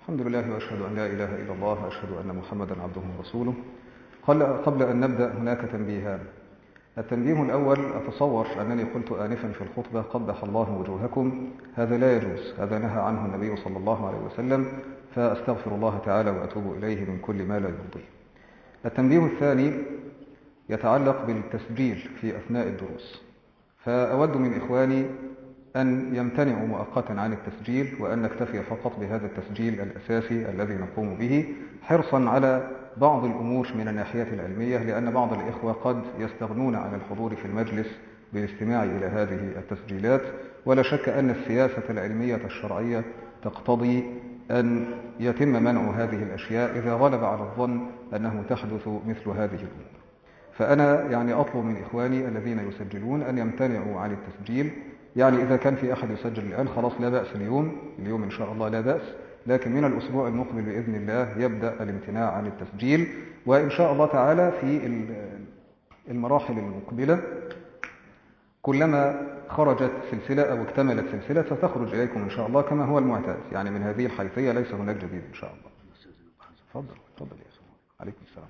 الحمد لله وأشهد أن لا إله إلا الله وأشهد أن محمدا عبده ورسوله. قبل أن نبدأ هناك تنبيهان. التنبيه الأول: أتصور أنني قلت آنفا في الخطبة قبح الله وجوهكم. هذا لا يجوز، هذا نهى عنه النبي صلى الله عليه وسلم، فأستغفر الله تعالى وأتوب إليه من كل ما لا يرضيه. التنبيه الثاني يتعلق بالتسجيل في أثناء الدروس، فأود من إخواني أن يمتنعوا مؤقتا عن التسجيل، وأن نكتفي فقط بهذا التسجيل الأساسي الذي نقوم به، حرصا على بعض الأمور من الناحية العلمية، لأن بعض الإخوة قد يستغنون عن الحضور في المجلس بالاستماع إلى هذه التسجيلات. ولا شك أن السياسة العلمية الشرعية تقتضي أن يتم منع هذه الأشياء إذا غلب على الظن أنه تحدث مثل هذه الأمور. فأنا أطلب من إخواني الذين يسجلون أن يمتنعوا عن التسجيل. إذا كان في أحد يسجل الآن خلاص لا بأس، اليوم إن شاء الله لا بأس، لكن من الأسبوع المقبل بإذن الله يبدأ الامتناع عن التسجيل. وإن شاء الله تعالى في المراحل المقبلة كلما خرجت سلسلة أو اكتملت سلسلة ستخرج إليكم إن شاء الله كما هو المعتاد، من هذه الحيثية ليس هناك جديد إن شاء الله. تفضل يا أخي. عليكم السلام.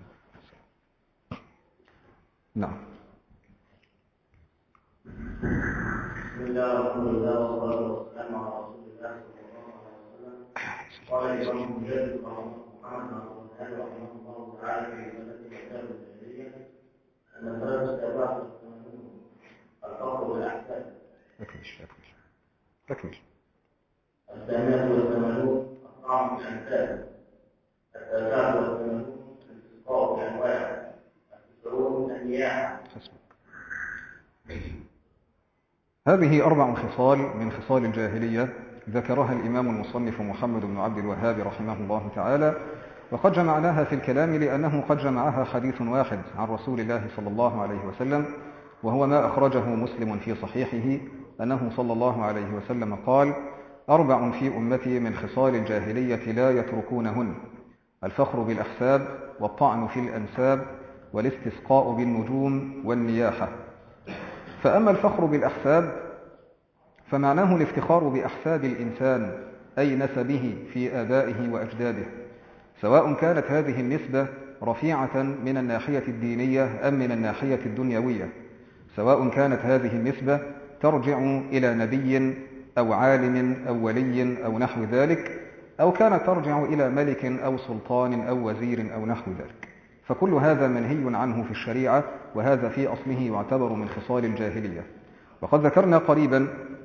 نعم. بسم الله والحمد لله والصلاة والسلام على رسول الله صلى الله عليه وسلم. قال الإمام المجدد محمد بن عبد الوهاب رحمه الله تعالى في مسألة الكتاب الجاهلية أن المسألة السابعة الفقر والأحسان. أكمل. الثامنة والثمانون الطعن في الأنساب. التاسعة والثمانون الاستسقاء بأنواع. التسعون النياحة. هذه 4 خصال من خصال الجاهلية ذكرها الإمام المصنف محمد بن عبد الوهاب رحمه الله تعالى، وقد جمعناها في الكلام لأنه قد جمعها حديث واحد عن رسول الله صلى الله عليه وسلم، وهو ما أخرجه مسلم في صحيحه أنه صلى الله عليه وسلم قال: 4 في أمتي من خصال الجاهلية لا يتركونهن: الفخر بالأحساب، والطعن في الأنساب، والاستسقاء بالنجوم، والنياحة. فأما الفخر بالأحساب فمعناه الافتخار بأحساب الإنسان، أي نسبه في آبائه وأجداده، سواء كانت هذه النسبة رفيعة من الناحية الدينية أم من الناحية الدنيوية، سواء كانت هذه النسبة ترجع إلى نبي أو عالم أو ولي أو نحو ذلك، أو كانت ترجع إلى ملك أو سلطان أو وزير أو نحو ذلك، فكل هذا منهي عنه في الشريعة، وهذا في أصله يعتبر من خصال الجاهلية. وقد ذكرنا قريبا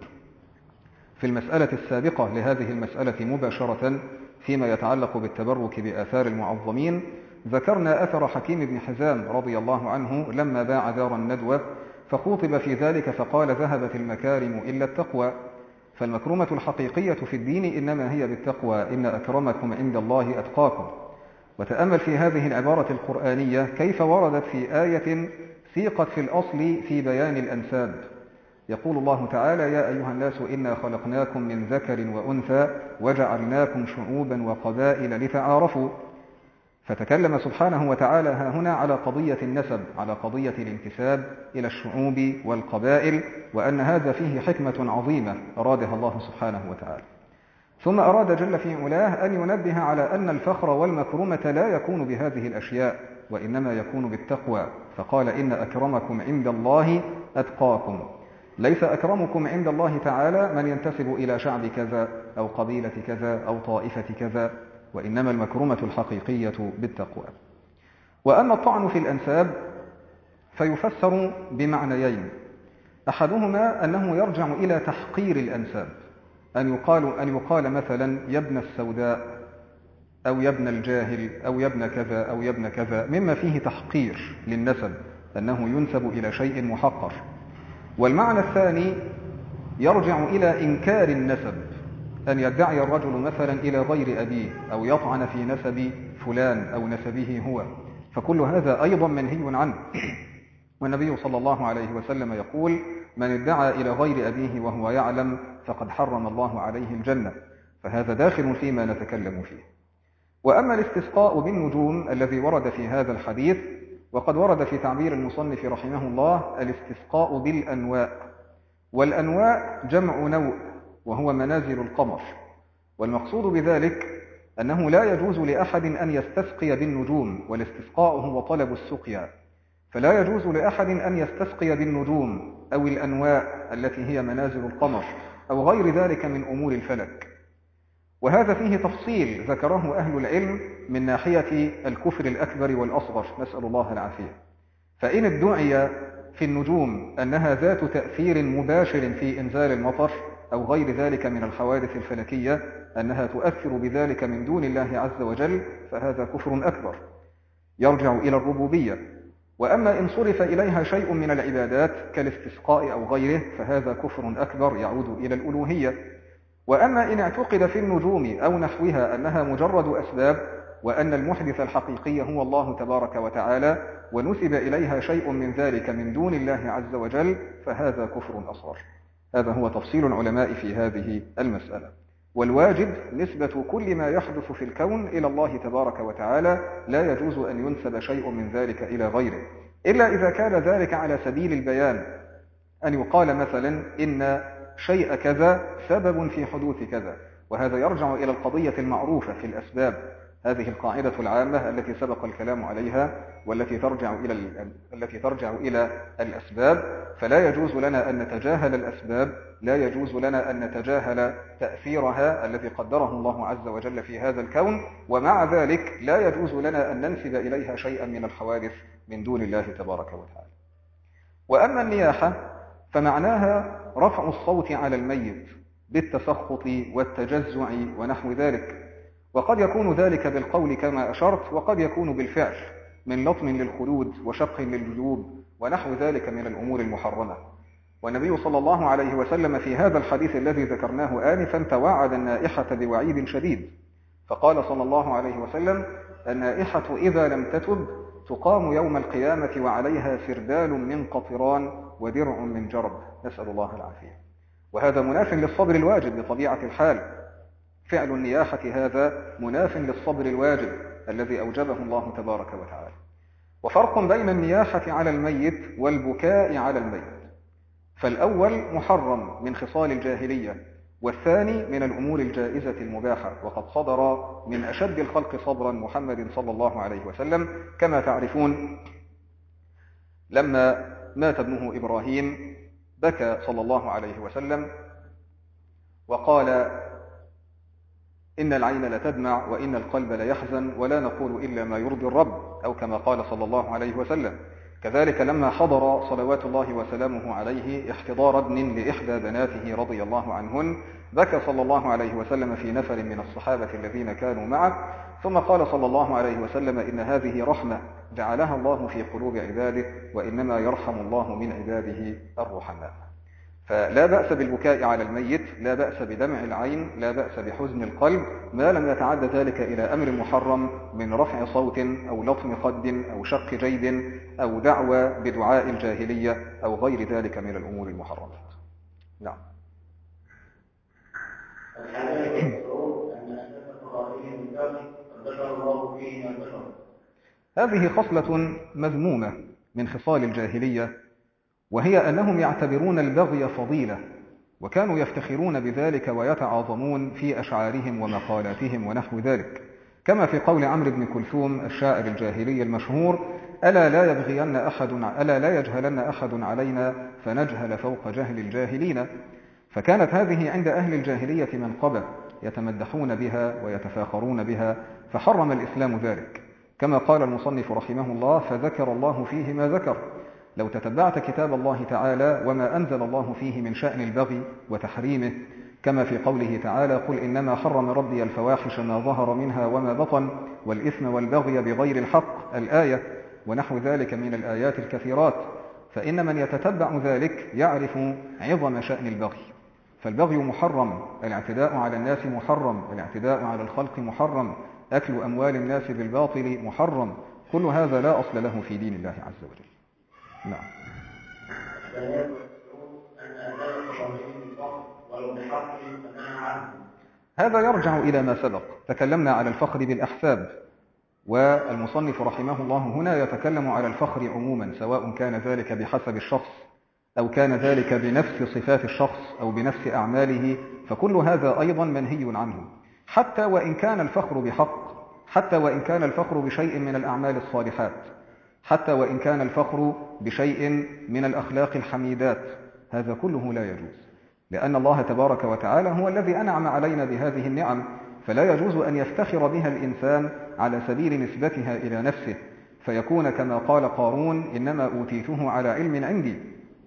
في المسألة السابقة لهذه المسألة مباشرة فيما يتعلق بالتبرك بآثار المعظمين، ذكرنا أثر حكيم بن حزام رضي الله عنه لما باع دار الندوة، فخوطب في ذلك فقال: ذهبت المكارم إلا التقوى. فالمكرمة الحقيقية في الدين إنما هي بالتقوى: إن أكرمكم عند الله أتقاكم. وتأمل في هذه العبارة القرآنية كيف وردت في آية سيقت في الأصل في بيان الأنساب. يقول الله تعالى: يا أيها الناس إنا خلقناكم من ذكر وأنثى وجعلناكم شعوبا وقبائل لتعارفوا. فتكلم سبحانه وتعالى ها هنا على قضية النسب، على قضية الانتساب إلى الشعوب والقبائل، وأن هذا فيه حكمة عظيمة أرادها الله سبحانه وتعالى. ثم أراد جل في علاه أن ينبه على أن الفخر والمكرمة لا يكون بهذه الأشياء، وإنما يكون بالتقوى، فقال: إن أكرمكم عند الله أتقاكم. ليس أكرمكم عند الله تعالى من ينتسب إلى شعب كذا أو قبيلة كذا أو طائفة كذا، وإنما المكرمة الحقيقية بالتقوى. وأما الطعن في الأنساب فيفسر بمعنيين: أحدهما أنه يرجع إلى تحقير الأنساب، أن يقال مثلا يا ابن السوداء أو يا ابن الجاهل أو يا ابن كذا أو يا ابن كذا، مما فيه تحقير للنسب، أنه ينسب إلى شيء محقر. والمعنى الثاني يرجع إلى إنكار النسب، أن يدعي الرجل مثلا إلى غير أبيه أو يطعن في نسب فلان أو نسبه هو، فكل هذا أيضا منهي عنه. والنبي صلى الله عليه وسلم يقول: من ادعى إلى غير أبيه وهو يعلم فقد حرم الله عليه الجنة، فهذا داخل فيما نتكلم فيه. وأما الاستسقاء بالنجوم الذي ورد في هذا الحديث، وقد ورد في تعبير المصنف رحمه الله الاستسقاء بالأنواء، والأنواء جمع نوء وهو منازل القمر، والمقصود بذلك أنه لا يجوز لأحد أن يستسقي بالنجوم، والاستسقاء هو طلب السقيا، فلا يجوز لأحد أن يستسقي بالنجوم أو الأنواء التي هي منازل القمر أو غير ذلك من أمور الفلك. وهذا فيه تفصيل ذكره أهل العلم من ناحية الكفر الأكبر والأصغر، نسأل الله العافية. فإن ادعي في النجوم أنها ذات تأثير مباشر في إنزال المطر أو غير ذلك من الحوادث الفلكية، أنها تؤثر بذلك من دون الله عز وجل، فهذا كفر أكبر يرجع إلى الربوبية. وأما إن صرف إليها شيء من العبادات كالاستسقاء أو غيره فهذا كفر أكبر يعود إلى الألوهية. وأما إن اعتقد في النجوم أو نحوها أنها مجرد أسباب، وأن المحدث الحقيقي هو الله تبارك وتعالى، ونسب إليها شيء من ذلك من دون الله عز وجل، فهذا كفر أصغر. هذا هو تفصيل العلماء في هذه المسألة. والواجب نسبة كل ما يحدث في الكون إلى الله تبارك وتعالى، لا يجوز أن ينسب شيء من ذلك إلى غيره، إلا إذا كان ذلك على سبيل البيان، أن يقال مثلا إن شيء كذا سبب في حدوث كذا، وهذا يرجع إلى القضية المعروفة في الأسباب، هذه القاعدة العامة التي سبق الكلام عليها والتي ترجع إلى الأسباب. فلا يجوز لنا أن نتجاهل الأسباب، لا يجوز لنا أن نتجاهل تأثيرها الذي قدره الله عز وجل في هذا الكون، ومع ذلك لا يجوز لنا أن ننسب إليها شيئا من الحوادث من دون الله تبارك وتعالى. وأما النياحة فمعناها رفع الصوت على الميت بالتسخط والتجزع ونحو ذلك، وقد يكون ذلك بالقول كما أشرت، وقد يكون بالفعل من لطم للخدود وشق للجيوب ونحو ذلك من الأمور المحرمة. والنبي صلى الله عليه وسلم في هذا الحديث الذي ذكرناه آنفا توعد النائحة بوعيد شديد، فقال صلى الله عليه وسلم: النائحة إذا لم تتب تقام يوم القيامة وعليها سردال من قطران ودرع من جرب، نسأل الله العافية. وهذا مناف للصبر الواجب بطبيعة الحال، فعل النياحة هذا مناف للصبر الواجب الذي أوجبه الله تبارك وتعالى. وفرق بين النياحة على الميت والبكاء على الميت، فالأول محرم من خصال الجاهلية، والثاني من الأمور الجائزة المباحة، وقد صدر من أشد الخلق صبرا محمد صلى الله عليه وسلم. كما تعرفون لما مات ابنه إبراهيم بكى صلى الله عليه وسلم وقال: إن العين لتدمع وإن القلب ليحزن ولا نقول إلا ما يرضي الرب، أو كما قال صلى الله عليه وسلم. كذلك لما حضر صلوات الله وسلامه عليه احتضار ابن لإحدى بناته رضي الله عنهن، بكى صلى الله عليه وسلم في نفر من الصحابة الذين كانوا معه، ثم قال صلى الله عليه وسلم: إن هذه رحمة جعلها الله في قلوب عباده، وإنما يرحم الله من عباده الرحماء. فلا بأس بالبكاء على الميت، لا بأس بدمع العين، لا بأس بحزن القلب، ما لم يتعد ذلك إلى أمر محرم من رفع صوت أو لطم خد أو شق جيب أو دعوى بدعاء الجاهلية أو غير ذلك من الأمور المحرمات. نعم. هذه خصلة مذمومة من خصال الجاهلية، وهي أنهم يعتبرون البغي فضيلة، وكانوا يفتخرون بذلك ويتعاظمون في أشعارهم ومقالاتهم ونحو ذلك، كما في قول عمرو بن كلثوم الشاعر الجاهلي المشهور: ألا لا يجهلن أحد علينا فنجهل فوق جهل الجاهلين. فكانت هذه عند أهل الجاهلية منقبة يتمدحون بها ويتفاخرون بها، فحرم الإسلام ذلك، كما قال المصنف رحمه الله: فذكر الله فيه ما ذكر. لو تتبعت كتاب الله تعالى وما أنزل الله فيه من شأن البغي وتحريمه، كما في قوله تعالى: قل إنما حرم ربي الفواحش ما ظهر منها وما بطن والإثم والبغي بغير الحق، الآية، ونحو ذلك من الآيات الكثيرات. فإن من يتتبع ذلك يعرف عظم شأن البغي، فالبغي محرم، الاعتداء على الناس محرم، الاعتداء على الخلق محرم، أكل أموال الناس بالباطل محرم، كل هذا لا أصل له في دين الله عز وجل. نعم. هذا يرجع إلى ما سبق، تكلمنا على الفخر بالأحساب، والمصنف رحمه الله هنا يتكلم على الفخر عموما، سواء كان ذلك بحسب الشخص أو كان ذلك بنفس صفات الشخص أو بنفس أعماله، فكل هذا أيضا منهي عنه. حتى وإن كان الفخر بحق، حتى وإن كان الفخر بشيء من الأعمال الصالحات، حتى وإن كان الفخر بشيء من الأخلاق الحميدات، هذا كله لا يجوز، لأن الله تبارك وتعالى هو الذي أنعم علينا بهذه النعم، فلا يجوز أن يفتخر بها الإنسان على سبيل نسبتها إلى نفسه، فيكون كما قال قارون: إنما أوتيته على علم عندي.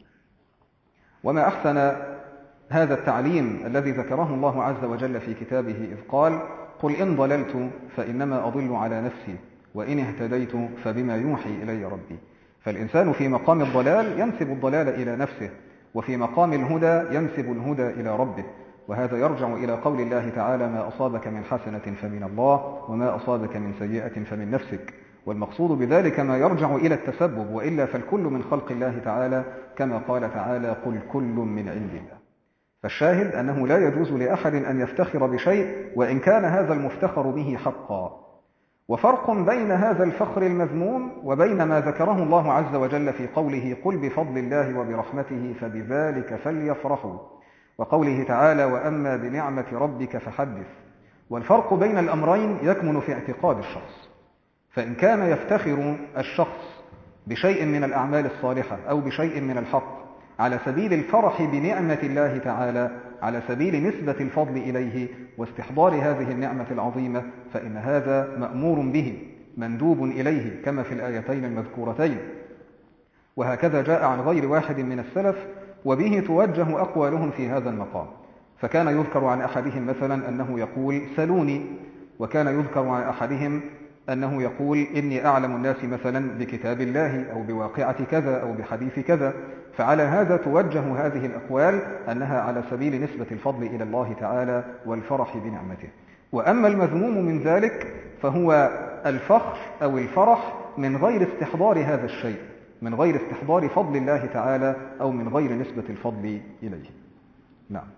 وما أحسن هذا التعليم الذي ذكره الله عز وجل في كتابه إذ قال: قل إن ضللت فإنما أضل على نفسي وإن اهتديت فبما يوحي إلي ربي. فالإنسان في مقام الضلال ينسب الضلال إلى نفسه، وفي مقام الهدى ينسب الهدى إلى ربه، وهذا يرجع إلى قول الله تعالى: ما أصابك من حسنة فمن الله وما أصابك من سيئة فمن نفسك. والمقصود بذلك ما يرجع إلى التسبب، وإلا فالكل من خلق الله تعالى، كما قال تعالى: قل كل من عند الله. فالشاهد أنه لا يجوز لأحد أن يفتخر بشيء وإن كان هذا المفتخر به حقا. وفرق بين هذا الفخر المذموم وبين ما ذكره الله عز وجل في قوله: قل بفضل الله وبرحمته فبذلك فليفرحوا، وقوله تعالى: وأما بنعمة ربك فحدث. والفرق بين الأمرين يكمن في اعتقاد الشخص، فإن كان يفتخر الشخص بشيء من الأعمال الصالحة أو بشيء من الحق على سبيل الفرح بنعمة الله تعالى، على سبيل نسبة الفضل إليه واستحضار هذه النعمة العظيمة، فإن هذا مأمور به مندوب إليه كما في الآيتين المذكورتين. وهكذا جاء عن غير واحد من السلف، وبه توجه أقوالهم في هذا المقام. فكان يذكر عن أحدهم مثلا أنه يقول: سلوني، وكان يذكر عن أحدهم أنه يقول: إني أعلم الناس مثلا بكتاب الله أو بواقعة كذا أو بحديث كذا. فعلى هذا توجه هذه الأقوال أنها على سبيل نسبة الفضل إلى الله تعالى والفرح بنعمته. وأما المذموم من ذلك فهو الفخر أو الفرح من غير استحضار هذا الشيء، من غير استحضار فضل الله تعالى أو من غير نسبة الفضل إليه. نعم.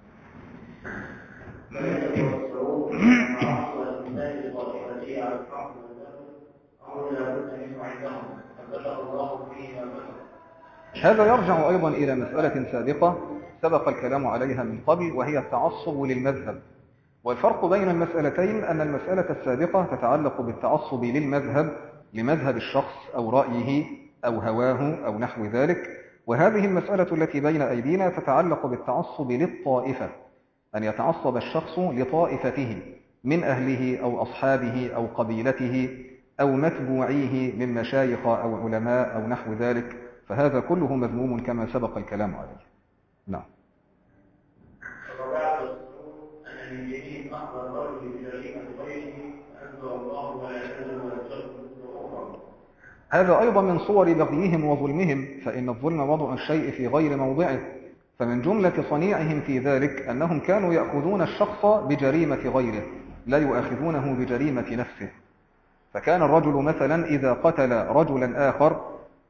هذا يرجع أيضا إلى مسألة سابقة سبق الكلام عليها من قبل، وهي التعصب للمذهب. والفرق بين المسألتين أن المسألة السابقة تتعلق بالتعصب للمذهب، لمذهب الشخص أو رأيه أو هواه أو نحو ذلك، وهذه المسألة التي بين أيدينا تتعلق بالتعصب للطائفة، أن يتعصب الشخص لطائفته من أهله أو أصحابه أو قبيلته أو متبوعيه من مشايخ أو علماء أو نحو ذلك، فهذا كله مذموم كما سبق الكلام عليه. نعم. هذا أيضا من صور بغيهم وظلمهم، فإن الظلم وضع الشيء في غير موضعه، فمن جملة صنيعهم في ذلك أنهم كانوا يأخذون الشخص بجريمة غيره، لا يؤاخذونه بجريمة نفسه. فكان الرجل مثلا إذا قتل رجلا آخر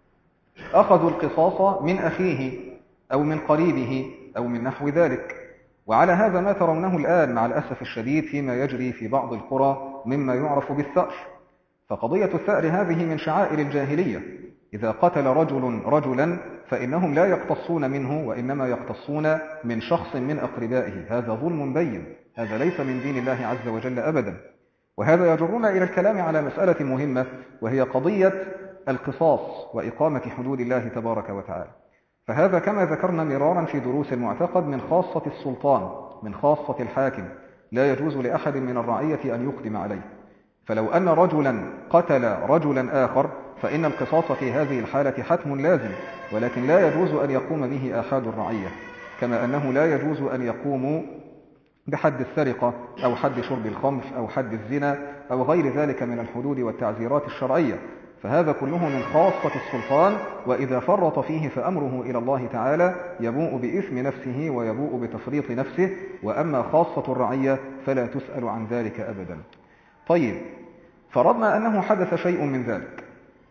أخذوا القصاص من أخيه أو من قريبه أو من نحو ذلك. وعلى هذا ما ترونه الآن مع الأسف الشديد فيما يجري في بعض القرى مما يعرف بالثأر. فقضية الثأر هذه من شعائر الجاهلية، إذا قتل رجل رجلا فإنهم لا يقتصون منه، وإنما يقتصون من شخص من أقربائه. هذا ظلم بين، هذا ليس من دين الله عز وجل أبدا. وهذا يجرنا إلى الكلام على مسألة مهمة، وهي قضية القصاص وإقامة حدود الله تبارك وتعالى. فهذا كما ذكرنا مرارا في دروس المعتقد من خاصة السلطان، من خاصة الحاكم، لا يجوز لأحد من الرعية أن يقدم عليه. فلو أن رجلا قتل رجلا آخر فإن القصاص في هذه الحالة حتم لازم، ولكن لا يجوز أن يقوم به أحد الرعية، كما أنه لا يجوز أن يقوموا بحد السرقة أو حد شرب الخمر أو حد الزنا أو غير ذلك من الحدود والتعزيرات الشرعية. فهذا كله من خاصة السلطان، وإذا فرط فيه فأمره إلى الله تعالى، يبوء بإثم نفسه ويبوء بتفريط نفسه. وأما خاصة الرعية فلا تسأل عن ذلك أبدا. طيب، فرضنا أنه حدث شيء من ذلك،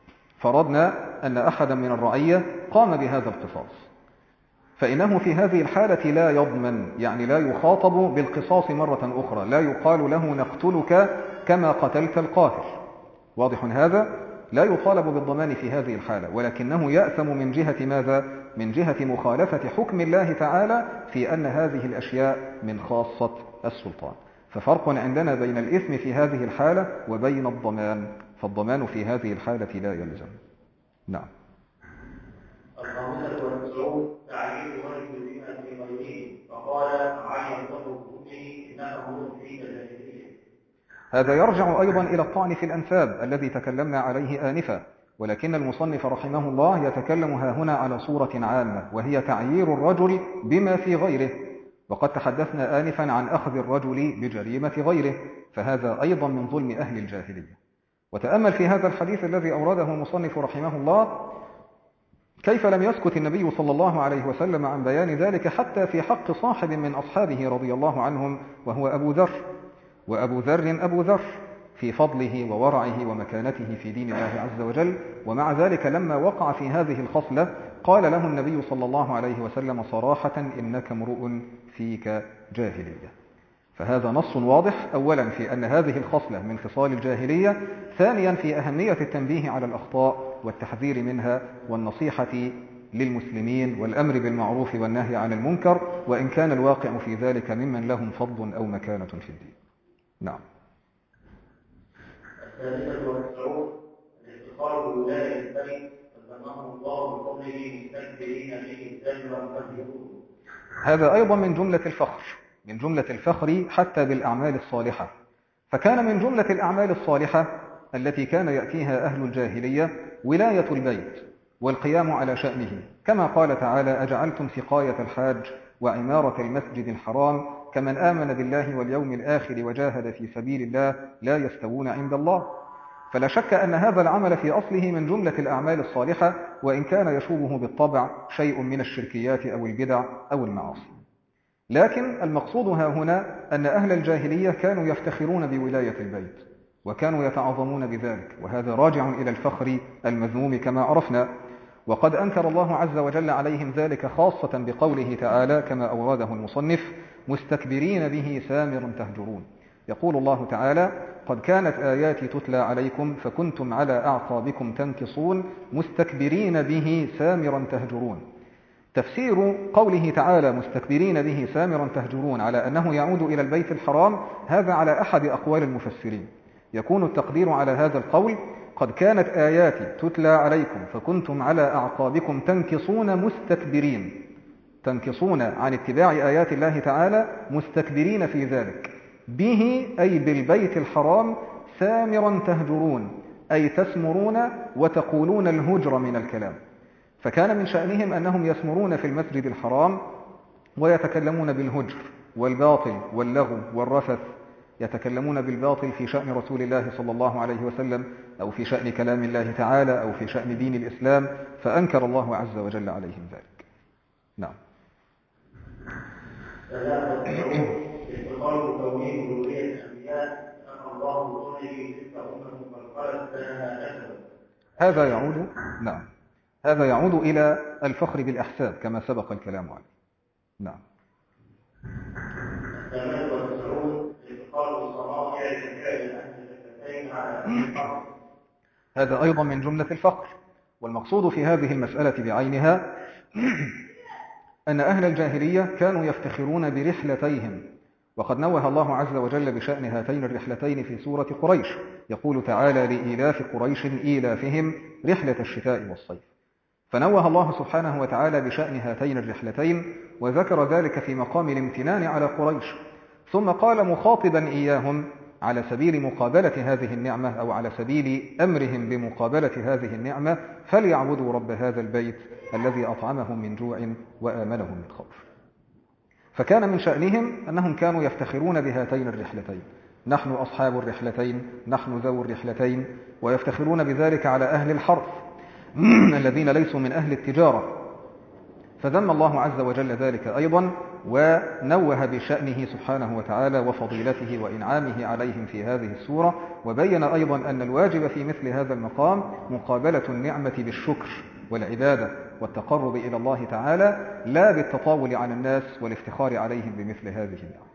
فرضنا أن أحدا من الرعية قام بهذا القصاص، فإنه في هذه الحالة لا يضمن، يعني لا يخاطب بالقصاص مرة أخرى، لا يقال له نقتلك كما قتلت القاتل. واضح هذا؟ لا يطالب بالضمان في هذه الحالة، ولكنه يأثم من جهة ماذا؟ من جهة مخالفة حكم الله تعالى في أن هذه الأشياء من خاصة السلطان. ففرق عندنا بين الإثم في هذه الحالة وبين الضمان، فالضمان في هذه الحالة لا يلزم. نعم. الخامسة والتسعون تعليل الرجل بما في غيره فقال علي الله بأمه إنها مر فيك جاهلية. هذا يرجع أيضا إلى الطعن في الأنساب الذي تكلمنا عليه آنفا، ولكن المصنف رحمه الله يتكلم هنا على صورة عامة، وهي تعيير الرجل بما في غيره، وقد تحدثنا آنفا عن أخذ الرجل بجريمة غيره، فهذا أيضا من ظلم أهل الجاهلية. وتأمل في هذا الحديث الذي أورده المصنف رحمه الله كيف لم يسكت النبي صلى الله عليه وسلم عن بيان ذلك حتى في حق صاحب من أصحابه رضي الله عنهم وهو أبو ذر، وأبو ذر أبو ذر في فضله وورعه ومكانته في دين الله عز وجل، ومع ذلك لما وقع في هذه الخصلة قال له النبي صلى الله عليه وسلم صراحة إنك امرؤ فيك جاهلية. فهذا نص واضح أولا في أن هذه الخصلة من خصال الجاهلية، ثانيا في أهمية التنبيه على الأخطاء والتحذير منها والنصيحة للمسلمين والأمر بالمعروف والنهي عن المنكر، وإن كان الواقع في ذلك ممن لهم فضل أو مكانة في الدين. نعم. الثالثة والتسعون الافتخار بولاية البيت فزمهم الله بفضله مستكبرين به سامرا فهجرون. هذا أيضا من جملة الفخر، من جملة الفخر حتى بالأعمال الصالحة. فكان من جملة الأعمال الصالحة التي كان يأتيها أهل الجاهلية ولاية البيت والقيام على شأنه، كما قال تعالى أجعلتم سقاية الحاج وعمارة المسجد الحرام كمن آمن بالله واليوم الآخر وجاهد في سبيل الله لا يستوون عند الله. فلا شك أن هذا العمل في أصله من جملة الأعمال الصالحة، وإن كان يشوبه بالطبع شيء من الشركيات أو البدع أو المعاصي. لكن المقصود ها هنا أن أهل الجاهلية كانوا يفتخرون بولاية البيت وكانوا يتعظمون بذلك، وهذا راجع إلى الفخر المذموم كما عرفنا. وقد أنكر الله عز وجل عليهم ذلك خاصة بقوله تعالى كما أورده المصنف مستكبرين به سامرا تهجرون. يقول الله تعالى قد كانت آياتي تتلى عليكم فكنتم على أعقابكم تنكصون مستكبرين به سامرا تهجرون. تفسير قوله تعالى مستكبرين به سامرا تهجرون على أنه يعود إلى البيت الحرام، هذا على أحد أقوال المفسرين. يكون التقدير على هذا القول قد كانت آياتي تتلى عليكم فكنتم على أعقابكم تنكصون مستكبرين، تنكصون عن اتباع آيات الله تعالى مستكبرين في ذلك، به أي بالبيت الحرام سامرا تهجرون أي تسمرون وتقولون الهجر من الكلام. فكان من شأنهم أنهم يسمرون في المسجد الحرام ويتكلمون بالهجر والباطل واللغو والرفث، يتكلمون بالباطل في شأن رسول الله صلى الله عليه وسلم أو في شأن كلام الله تعالى أو في شأن دين الإسلام، فأنكر الله عز وجل عليهم ذلك. نعم. هذا يعود نعم هذا يعود إلى الفخر بالأحساب كما سبق الكلام عليه. نعم. هذا أيضا من جملة الفخر، والمقصود في هذه المسألة بعينها أن أهل الجاهلية كانوا يفتخرون برحلتيهم، وقد نوه الله عز وجل بشأن هاتين الرحلتين في سورة قريش، يقول تعالى لإيلاف قريش إيلافهم رحلة الشتاء والصيف، فنوه الله سبحانه وتعالى بشأن هاتين الرحلتين وذكر ذلك في مقام الامتنان على قريش، ثم قال مخاطبا إياهم على سبيل مقابلة هذه النعمة أو على سبيل أمرهم بمقابلة هذه النعمة فليعبدوا رب هذا البيت الذي أطعمهم من جوع وآمنهم من خوف. فكان من شأنهم أنهم كانوا يفتخرون بهاتين الرحلتين، نحن أصحاب الرحلتين، نحن ذو الرحلتين، ويفتخرون بذلك على أهل الحرث الذين ليسوا من أهل التجارة. فذم الله عز وجل ذلك أيضا ونوه بشأنه سبحانه وتعالى وفضيلته وإنعامه عليهم في هذه السورة، وبين أيضا أن الواجب في مثل هذا المقام مقابلة النعمة بالشكر والعبادة والتقرب إلى الله تعالى، لا بالتطاول على الناس والافتخار عليهم بمثل هذه النعمة.